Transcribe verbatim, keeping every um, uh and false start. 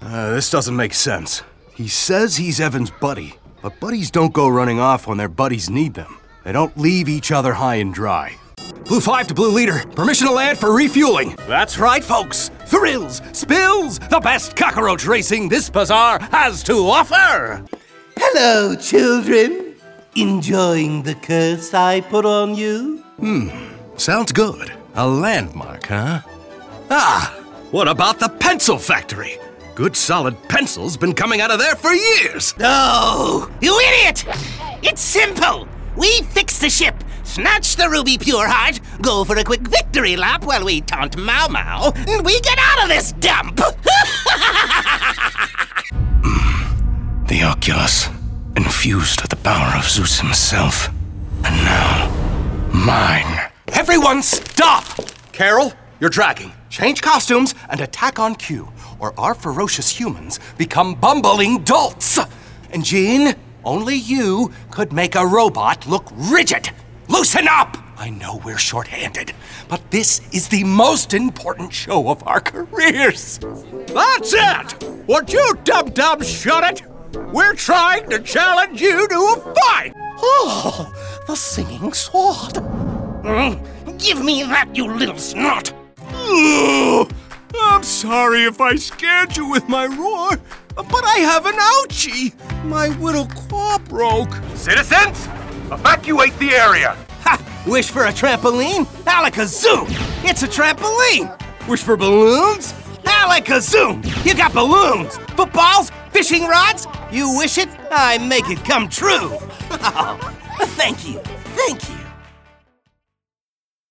Uh, this doesn't make sense. He says he's Evan's buddy, but buddies don't go running off when their buddies need them. They don't leave each other high and dry. Blue five to Blue Leader. Permission to land for refueling. That's right, folks. Thrills, spills, the best cockroach racing this bazaar has to offer. Hello, children. Enjoying the curse I put on you? Hmm, sounds good. A landmark, huh? Ah, what about the pencil factory? Good solid pencils been coming out of there for years. Oh, you idiot! It's simple. We fix the ship, snatch the Ruby Pure Heart, go for a quick victory lap while we taunt Mau Mau, and we get out of this dump! The Oculus, infused with the power of Zeus himself. And now, mine. Everyone stop! Carol, you're dragging. Change costumes and attack on cue, or our ferocious humans become bumbling dolts. And Jean, only you could make a robot look rigid. Loosen up! I know we're short-handed, but this is the most important show of our careers. That's it! Would you dum-dums shut it? We're trying to challenge you to a fight! Oh, the singing sword. Mm, give me that, you little snot! Ugh, I'm sorry if I scared you with my roar, but I have an ouchie. My little claw broke. Citizens, evacuate the area. Ha! Wish for a trampoline? Alakazoo! It's a trampoline! Wish for balloons? Alakazoo! You got balloons! Footballs? Fishing rods? You wish it, I make it come true. Oh, thank you, thank you.